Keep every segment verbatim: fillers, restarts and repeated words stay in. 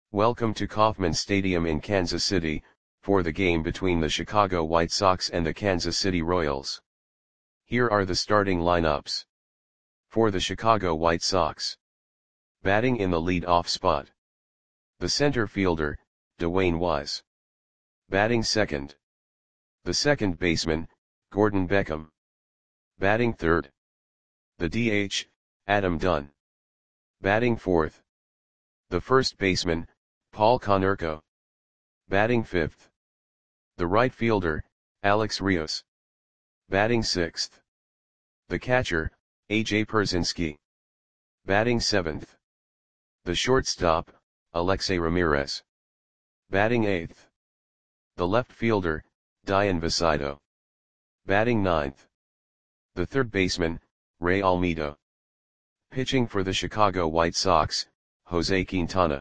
Welcome to Kauffman Stadium in Kansas City, for the game between the Chicago White Sox and the Kansas City Royals. Here are the starting lineups. For the Chicago White Sox. Batting in the lead-off spot. The center fielder, Dwayne Wise. Batting second. The second baseman, Gordon Beckham. Batting third. The D H, Adam Dunn. Batting fourth. The first baseman, Paul Konerko. Batting fifth. The right fielder, Alex Rios. Batting sixth. The catcher, A J Pierzynski. Batting seventh. The shortstop, Alexei Ramirez. Batting eighth. The left fielder, Dayan Vicito. Batting ninth. The third baseman, Ray Almeida. Pitching for the Chicago White Sox, Jose Quintana.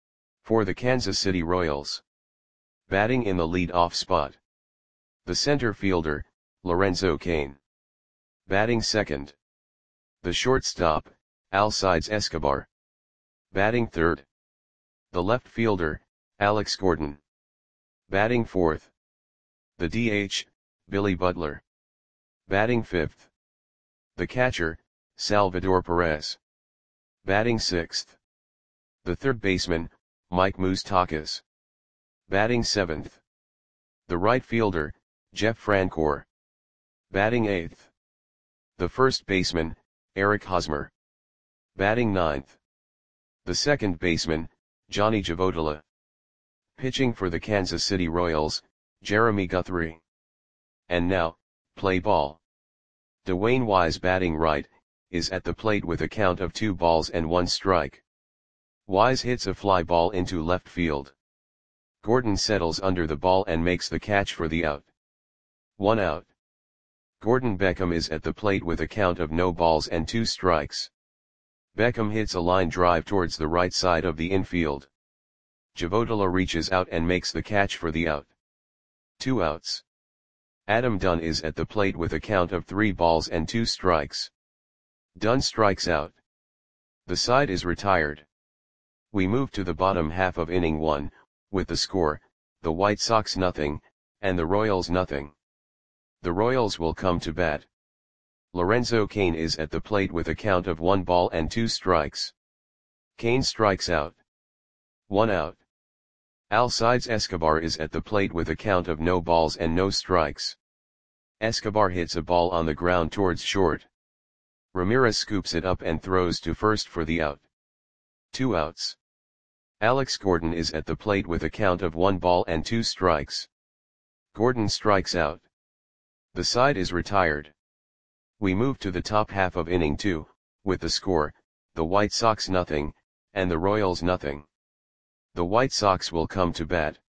For the Kansas City Royals. Batting in the lead-off spot. The center fielder, Lorenzo Cain. Batting second. The shortstop, Alcides Escobar. Batting third. The left fielder, Alex Gordon. Batting fourth. The D H, Billy Butler. Batting fifth. The catcher, Salvador Perez. Batting sixth. The third baseman, Mike Moustakas. Batting seventh. The right fielder, Jeff Francoeur. Batting eighth. The first baseman, Eric Hosmer. Batting ninth. The second baseman, Johnny Javotila. Pitching for the Kansas City Royals, Jeremy Guthrie. And now, play ball. Dwayne Wise batting right, is at the plate with a count of two balls and one strike. Wise hits a fly ball into left field. Gordon settles under the ball and makes the catch for the out. One out. Gordon Beckham is at the plate with a count of no balls and two strikes. Beckham hits a line drive towards the right side of the infield. Javotila reaches out and makes the catch for the out. Two outs. Adam Dunn is at the plate with a count of three balls and two strikes. Dunn strikes out. The side is retired. We move to the bottom half of inning one, with the score, the White Sox nothing, and the Royals nothing. The Royals will come to bat. Lorenzo Cain is at the plate with a count of one ball and two strikes. Cain strikes out. One out. Alcides Escobar is at the plate with a count of no balls and no strikes. Escobar hits a ball on the ground towards short. Ramirez scoops it up and throws to first for the out. Two outs. Alex Gordon is at the plate with a count of one ball and two strikes. Gordon strikes out. The side is retired. We move to the top half of inning two, with the score, the White Sox nothing, and the Royals nothing. The White Sox will come to bat.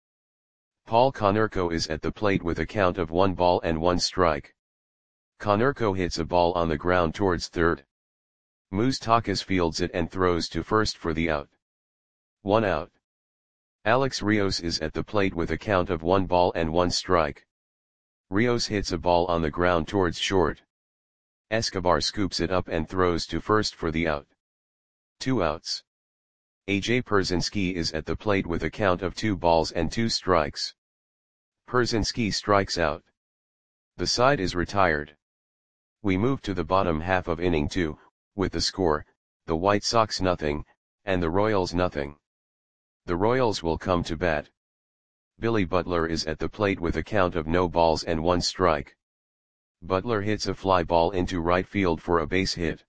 Paul Konerko is at the plate with a count of one ball and one strike. Konerko hits a ball on the ground towards third. Moustakas fields it and throws to first for the out. One out. Alex Rios is at the plate with a count of one ball and one strike. Rios hits a ball on the ground towards short. Escobar scoops it up and throws to first for the out. Two outs. A J Pierzynski is at the plate with a count of two balls and two strikes. Pierzynski strikes out. The side is retired. We move to the bottom half of inning two, with the score, the White Sox nothing, and the Royals nothing. The Royals will come to bat. Billy Butler is at the plate with a count of no balls and one strike. Butler hits a fly ball into right field for a base hit.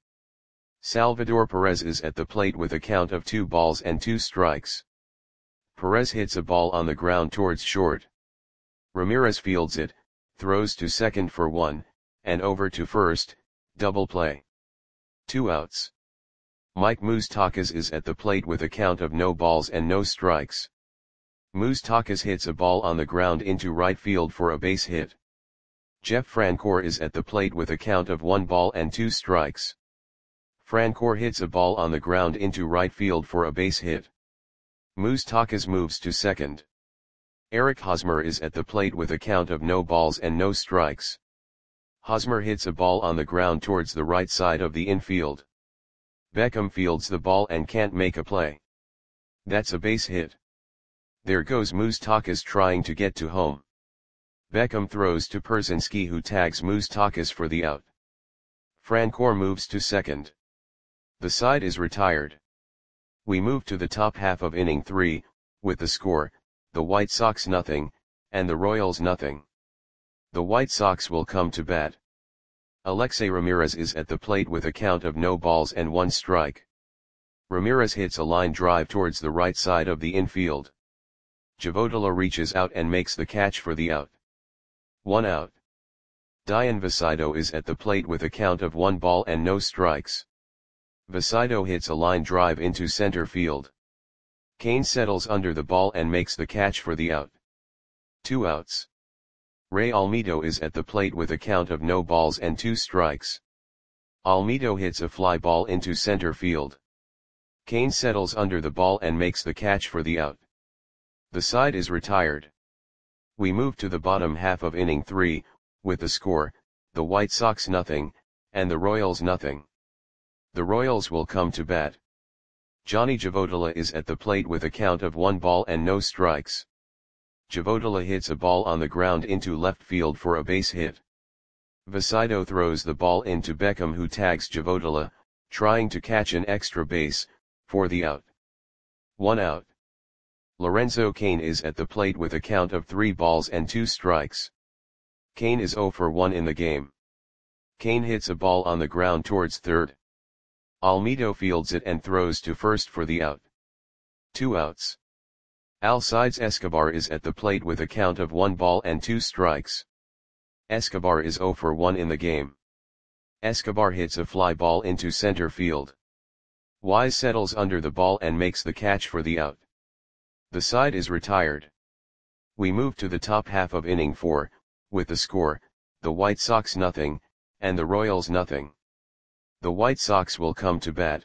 Salvador Perez is at the plate with a count of two balls and two strikes. Perez hits a ball on the ground towards short. Ramirez fields it, throws to second for one, and over to first, double play. Two outs. Mike Moustakas is at the plate with a count of no balls and no strikes. Moustakas hits a ball on the ground into right field for a base hit. Jeff Francoeur is at the plate with a count of one ball and two strikes. Francoeur hits a ball on the ground into right field for a base hit. Moustakas moves to second. Eric Hosmer is at the plate with a count of no balls and no strikes. Hosmer hits a ball on the ground towards the right side of the infield. Beckham fields the ball and can't make a play. That's a base hit. There goes Moustakas trying to get to home. Beckham throws to Persinski, who tags Moustakas for the out. Francoeur moves to second. The side is retired. We move to the top half of inning three, with the score, the White Sox nothing, and the Royals nothing. The White Sox will come to bat. Alexei Ramirez is at the plate with a count of no balls and one strike. Ramirez hits a line drive towards the right side of the infield. Javodula reaches out and makes the catch for the out. One out. Dian Vasido is at the plate with a count of one ball and no strikes. Vasido hits a line drive into center field. Kane settles under the ball and makes the catch for the out. Two outs. Ray Almedo is at the plate with a count of no balls and two strikes. Almedo hits a fly ball into center field. Kane settles under the ball and makes the catch for the out. The side is retired. We move to the bottom half of inning three, with the score, the White Sox nothing, and the Royals nothing. The Royals will come to bat. Johnny Javodula is at the plate with a count of one ball and no strikes. Javodula hits a ball on the ground into left field for a base hit. Vasido throws the ball into Beckham, who tags Javodula, trying to catch an extra base, for the out. One out. Lorenzo Cain is at the plate with a count of three balls and two strikes. Cain is zero for one in the game. Cain hits a ball on the ground towards third. Almedo fields it and throws to first for the out. Two outs. Alcides Escobar is at the plate with a count of one ball and two strikes. Escobar is zero for one in the game. Escobar hits a fly ball into center field. Wise settles under the ball and makes the catch for the out. The side is retired. We move to the top half of inning four, with the score, the White Sox nothing, and the Royals nothing. The White Sox will come to bat.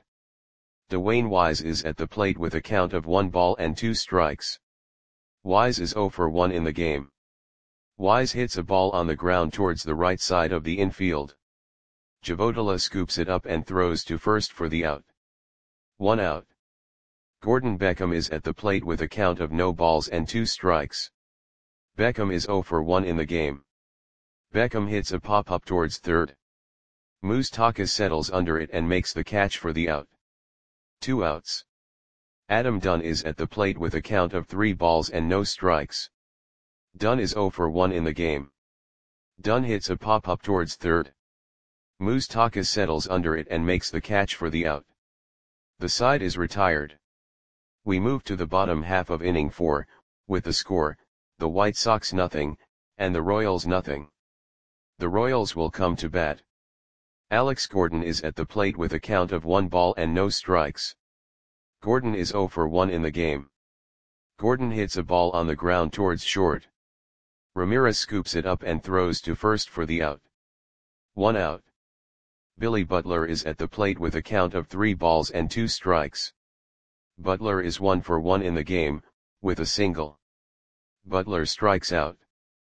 Dwayne Wise is at the plate with a count of one ball and two strikes. Wise is zero for one in the game. Wise hits a ball on the ground towards the right side of the infield. Javodula scoops it up and throws to first for the out. One out. Gordon Beckham is at the plate with a count of no balls and two strikes. Beckham is zero for one in the game. Beckham hits a pop-up towards third. Moustakas settles under it and makes the catch for the out. Two outs. Adam Dunn is at the plate with a count of three balls and no strikes. Dunn is zero for one in the game. Dunn hits a pop-up towards third. Moustakas settles under it and makes the catch for the out. The side is retired. We move to the bottom half of inning four, with the score, the White Sox nothing, and the Royals nothing. The Royals will come to bat. Alex Gordon is at the plate with a count of one ball and no strikes. Gordon is zero for one in the game. Gordon hits a ball on the ground towards short. Ramirez scoops it up and throws to first for the out. One out. Billy Butler is at the plate with a count of three balls and two strikes. Butler is one for one in the game, with a single. Butler strikes out.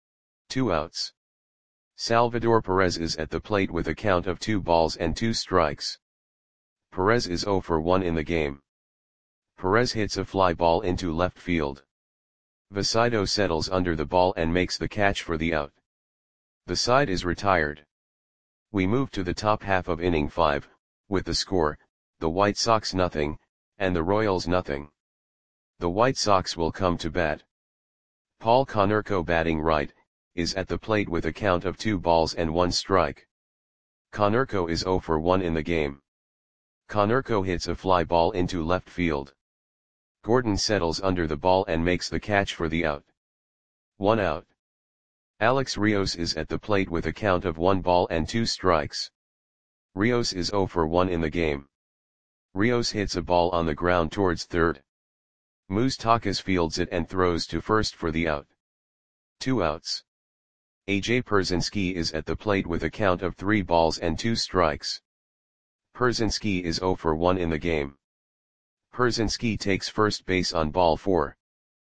Two outs. Salvador Perez is at the plate with a count of two balls and two strikes. Perez is zero for one in the game. Perez hits a fly ball into left field. Vasido settles under the ball and makes the catch for the out. The side is retired. We move to the top half of inning five, with the score, the White Sox nothing, and the Royals nothing. The White Sox will come to bat. Paul Konerko, batting right, is at the plate with a count of two balls and one strike. Konerko is zero for one in the game. Konerko hits a fly ball into left field. Gordon settles under the ball and makes the catch for the out. One out. Alex Rios is at the plate with a count of one ball and two strikes. Rios is zero for one in the game. Rios hits a ball on the ground towards third. Moustakas fields it and throws to first for the out. Two outs. A J Persinski is at the plate with a count of three balls and two strikes. Persinski is zero for one in the game. Persinski takes first base on ball four.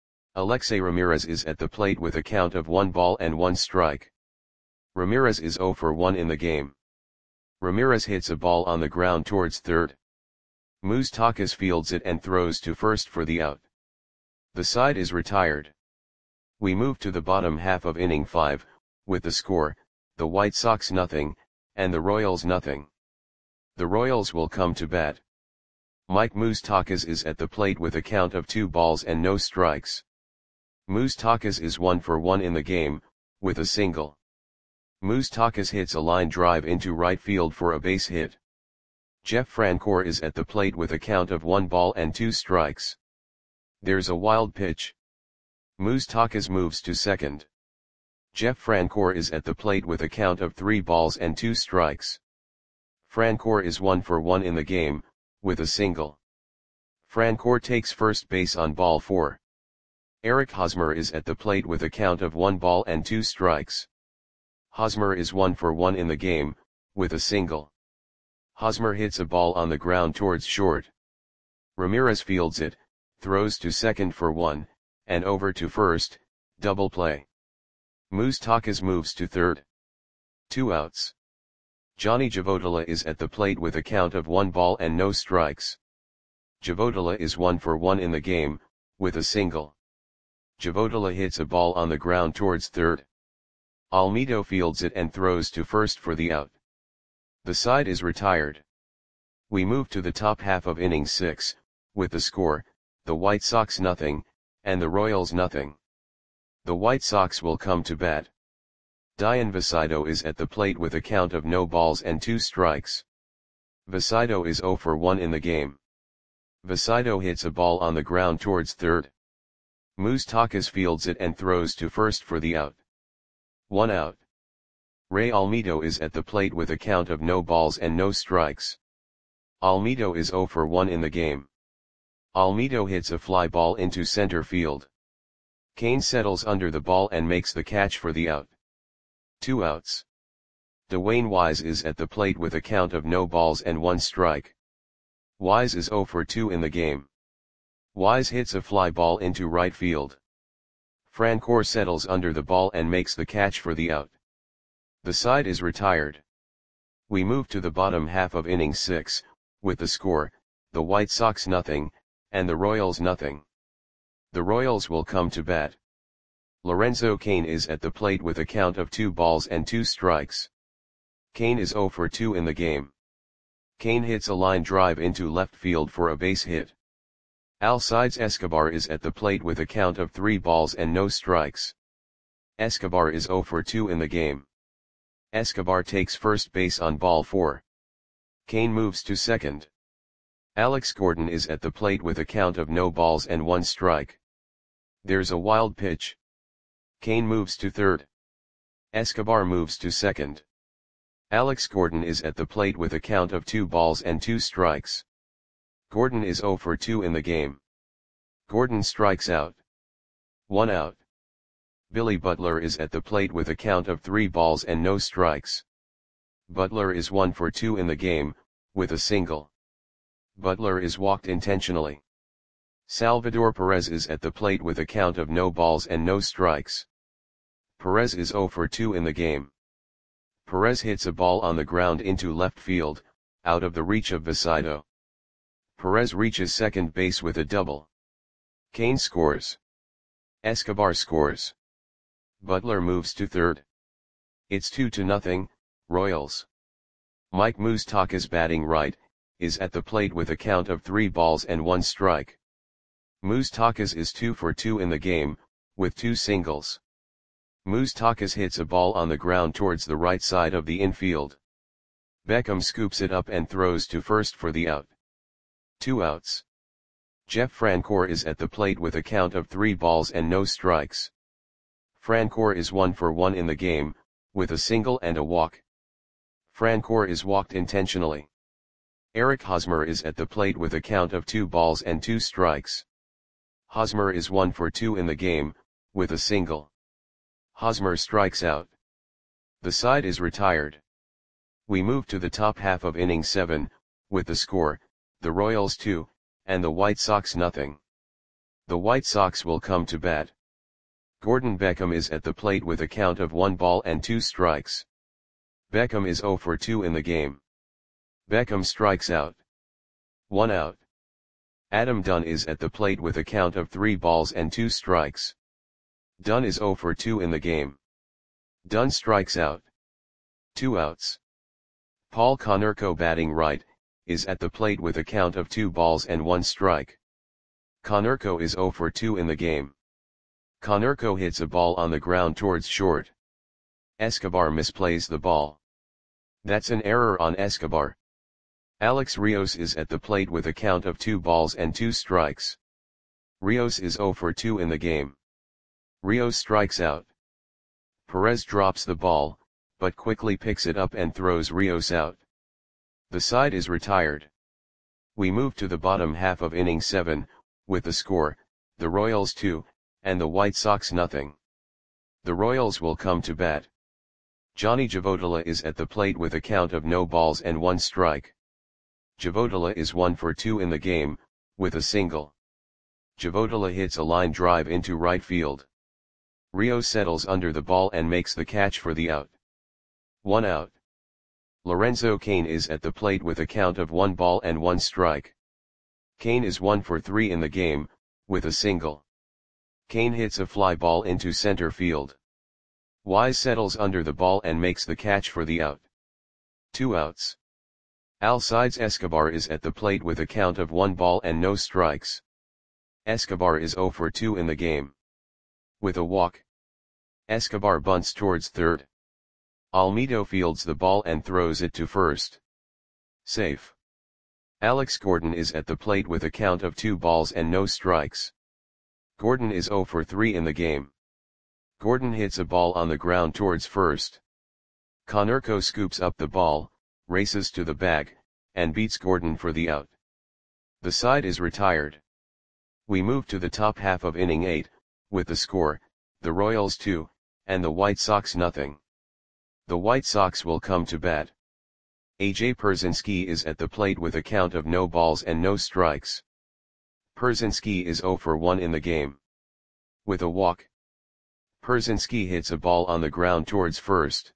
Alexei Ramirez is at the plate with a count of one ball and one strike. Ramirez is zero for one in the game. Ramirez hits a ball on the ground towards third. Moustakas fields it and throws to first for the out. The side is retired. We move to the bottom half of inning five, with the score, the White Sox nothing, and the Royals nothing. The Royals will come to bat. Mike Moustakas is at the plate with a count of two balls and no strikes. Moustakas is one for one in the game, with a single. Moustakas hits a line drive into right field for a base hit. Jeff Francoeur is at the plate with a count of one ball and two strikes. There's a wild pitch. Moustakas moves to second. Jeff Francoeur is at the plate with a count of three balls and two strikes. Francoeur is one for one in the game, with a single. Francoeur takes first base on ball four. Eric Hosmer is at the plate with a count of one ball and two strikes. Hosmer is one for one in the game, with a single. Hosmer hits a ball on the ground towards short. Ramirez fields it, throws to second for one, and over to first, double play. Moustakas moves to third. Two outs. Johnny Javotila is at the plate with a count of one ball and no strikes. Javotila is one for one in the game, with a single. Javotila hits a ball on the ground towards third. Almedo fields it and throws to first for the out. The side is retired. We move to the top half of inning six, with the score, the White Sox nothing, and the Royals nothing. The White Sox will come to bat. Dian Vasido is at the plate with a count of no balls and two strikes. Vasido is zero for one in the game. Vasido hits a ball on the ground towards third. Moustakas fields it and throws to first for the out. One out. Ray Almedo is at the plate with a count of no balls and no strikes. Almedo is zero for one in the game. Almedo hits a fly ball into center field. Kane settles under the ball and makes the catch for the out. Two outs. Dwayne Wise is at the plate with a count of no balls and one strike. Wise is zero for two in the game. Wise hits a fly ball into right field. Francoeur settles under the ball and makes the catch for the out. The side is retired. We move to the bottom half of inning six, with the score, the White Sox nothing, and the Royals nothing. The Royals will come to bat. Lorenzo Cain is at the plate with a count of two balls and two strikes. Cain is zero for two in the game. Cain hits a line drive into left field for a base hit. Alcides Escobar is at the plate with a count of three balls and no strikes. Escobar is zero for two in the game. Escobar takes first base on ball four. Cain moves to second. Alex Gordon is at the plate with a count of no balls and one strike. There's a wild pitch. Cain moves to third. Escobar moves to second. Alex Gordon is at the plate with a count of two balls and two strikes. Gordon is zero for two in the game. Gordon strikes out. One out. Billy Butler is at the plate with a count of three balls and no strikes. Butler is one for two in the game, with a single. Butler is walked intentionally. Salvador Perez is at the plate with a count of no balls and no strikes. Perez is zero for two in the game. Perez hits a ball on the ground into left field, out of the reach of Vasido. Perez reaches second base with a double. Cain scores. Escobar scores. Butler moves to third. It's two to nothing, Royals. Mike Moustakas, batting right, is at the plate with a count of three balls and one strike. Moustakas is two for two in the game, with two singles. Moustakas hits a ball on the ground towards the right side of the infield. Beckham scoops it up and throws to first for the out. Two outs. Jeff Francoeur is at the plate with a count of three balls and no strikes. Francoeur is one for one in the game, with a single and a walk. Francoeur is walked intentionally. Eric Hosmer is at the plate with a count of two balls and two strikes. Hosmer is one for two in the game, with a single. Hosmer strikes out. The side is retired. We move to the top half of inning seven, with the score, the Royals two, and the White Sox nothing. The White Sox will come to bat. Gordon Beckham is at the plate with a count of one ball and two strikes. Beckham is zero for two in the game. Beckham strikes out. One out. Adam Dunn is at the plate with a count of three balls and two strikes. Dunn is zero for two in the game. Dunn strikes out. Two outs. Paul Konerko, batting right, is at the plate with a count of two balls and one strike. Konerko is zero for two in the game. Konerko hits a ball on the ground towards short. Escobar misplays the ball. That's an error on Escobar. Alex Rios is at the plate with a count of two balls and two strikes. Rios is zero for two in the game. Rios strikes out. Perez drops the ball, but quickly picks it up and throws Rios out. The side is retired. We move to the bottom half of inning seven, with the score, the Royals two, and the White Sox nothing. The Royals will come to bat. Johnny Javodala is at the plate with a count of no balls and one strike. Javodala is one for two in the game, with a single. Javodala hits a line drive into right field. Rios settles under the ball and makes the catch for the out. One out. Lorenzo Cain is at the plate with a count of one ball and one strike. Cain is one for three in the game, with a single. Cain hits a fly ball into center field. Wise settles under the ball and makes the catch for the out. Two outs. Alcides Escobar is at the plate with a count of one ball and no strikes. Escobar is zero for two in the game. With a walk. Escobar bunts towards third. Almedo fields the ball and throws it to first. Safe. Alex Gordon is at the plate with a count of two balls and no strikes. Gordon is zero for three in the game. Gordon hits a ball on the ground towards first. Konerko scoops up the ball, races to the bag, and beats Gordon for the out. The side is retired. We move to the top half of inning eight, with the score, the Royals two, and the White Sox nothing. The White Sox will come to bat. A J Pierzynski is at the plate with a count of no balls and no strikes. Pierzynski is zero for one in the game. With a walk. Pierzynski hits a ball on the ground towards first.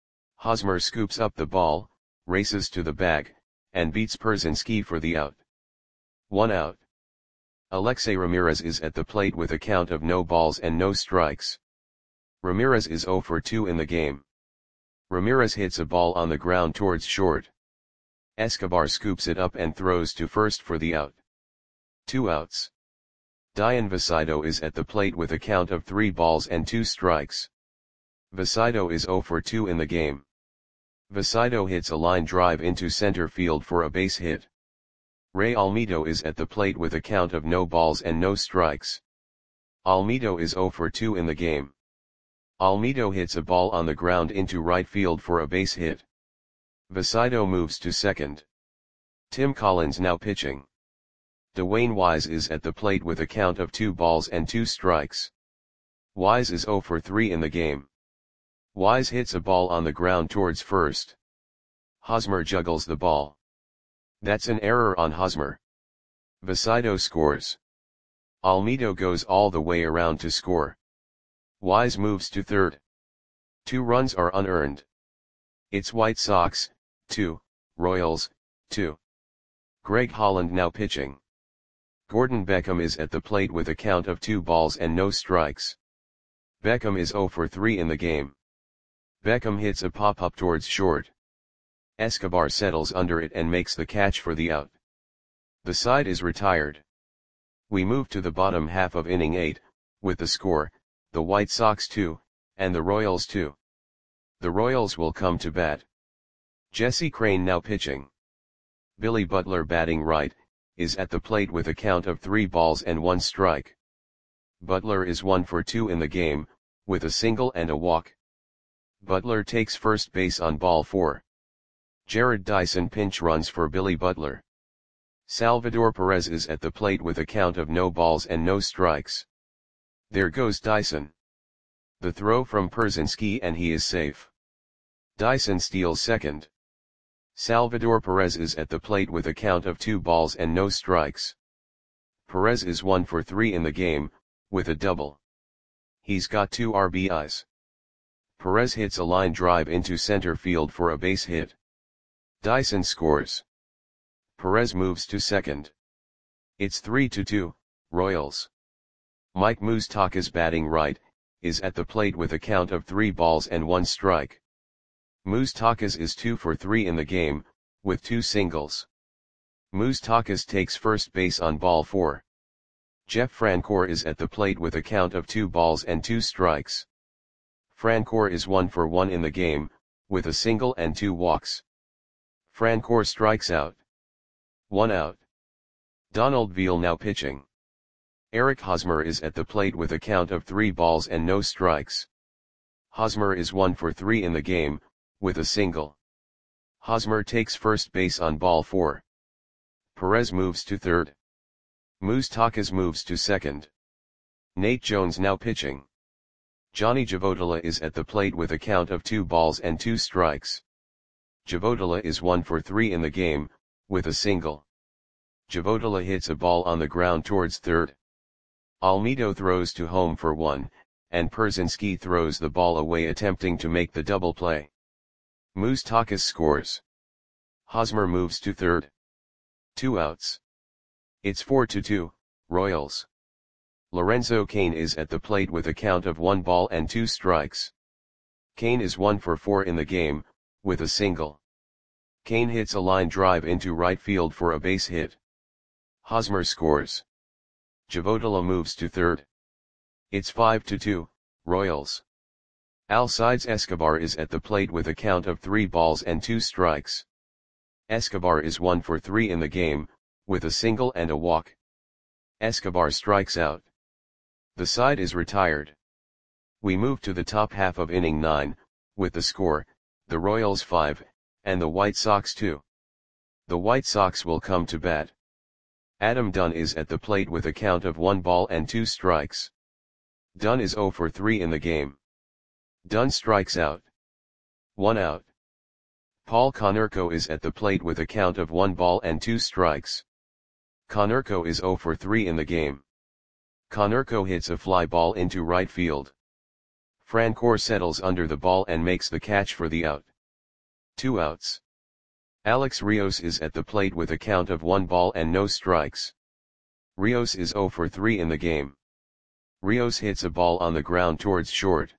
Hosmer scoops up the ball, races to the bag, and beats Pierzynski for the out. One out. Alexei Ramirez is at the plate with a count of no balls and no strikes. Ramirez is zero for two in the game. Ramirez hits a ball on the ground towards short. Escobar scoops it up and throws to first for the out. Two outs. Dian Vasido is at the plate with a count of three balls and two strikes. Vasido is zero for two in the game. Vasido hits a line drive into center field for a base hit. Ray Almedo is at the plate with a count of no balls and no strikes. Almedo is zero for two in the game. Almedo hits a ball on the ground into right field for a base hit. Vasido moves to second. Tim Collins now pitching. Dwayne Wise is at the plate with a count of two balls and two strikes. Wise is zero for three in the game. Wise hits a ball on the ground towards first. Hosmer juggles the ball. That's an error on Hosmer. Vasido scores. Almedo goes all the way around to score. Wise moves to third. Two runs are unearned. It's White Sox, two, Royals, two. Greg Holland now pitching. Gordon Beckham is at the plate with a count of two balls and no strikes. Beckham is zero for three in the game. Beckham hits a pop-up towards short. Escobar settles under it and makes the catch for the out. The side is retired. We move to the bottom half of inning eight, with the score, the White Sox two, and the Royals two. The Royals will come to bat. Jesse Crain now pitching. Billy Butler, batting right, is at the plate with a count of three balls and one strike. Butler is one for two in the game, with a single and a walk. Butler takes first base on ball four. Jared Dyson pinch runs for Billy Butler. Salvador Perez is at the plate with a count of no balls and no strikes. There goes Dyson. The throw from Pierzynski and he is safe. Dyson steals second. Salvador Perez is at the plate with a count of two balls and no strikes. Perez is one for three in the game, with a double. He's got two R B Is. Perez hits a line drive into center field for a base hit. Dyson scores. Perez moves to second. It's three to two, Royals. Mike Moustakas batting right, is at the plate with a count of three balls and one strike. Moustakas is two for three in the game, with two singles. Moustakas takes first base on ball four. Jeff Francoeur is at the plate with a count of two balls and two strikes. Francoeur is one for one in the game, with a single and two walks. Francoeur strikes out. One out. Donald Veal now pitching. Eric Hosmer is at the plate with a count of three balls and no strikes. Hosmer is one for three in the game, with a single. Hosmer takes first base on ball four. Perez moves to third. Moustakas moves to second. Nate Jones now pitching. Johnny Javotila is at the plate with a count of two balls and two strikes. Javotila is one for three in the game, with a single. Javotila hits a ball on the ground towards third. Almedo throws to home for one, and Pierzynski throws the ball away attempting to make the double play. Moustakas scores. Hosmer moves to third. Two outs. It's four to two, Royals. Lorenzo Cain is at the plate with a count of one ball and two strikes. Cain is one for four in the game, with a single. Cain hits a line drive into right field for a base hit. Hosmer scores. Javotila moves to third. It's five to two, Royals. Alcides Escobar is at the plate with a count of three balls and two strikes. Escobar is one for three in the game, with a single and a walk. Escobar strikes out. The side is retired. We move to the top half of inning nine, with the score, the Royals five, and the White Sox two. The White Sox will come to bat. Adam Dunn is at the plate with a count of one ball and two strikes. Dunn is zero for three in the game. Dunn strikes out. One out. Paul Konerko is at the plate with a count of one ball and two strikes. Konerko is zero for three in the game. Konerko hits a fly ball into right field. Francoeur settles under the ball and makes the catch for the out. Two outs. Alex Rios is at the plate with a count of one ball and no strikes. Rios is zero for three in the game. Rios hits a ball on the ground towards short.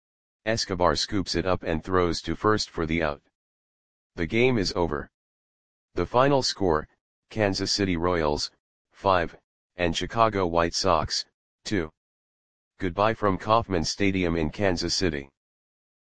Escobar scoops it up and throws to first for the out. The game is over. The final score, Kansas City Royals, five, and Chicago White Sox, two. Goodbye from Kauffman Stadium in Kansas City.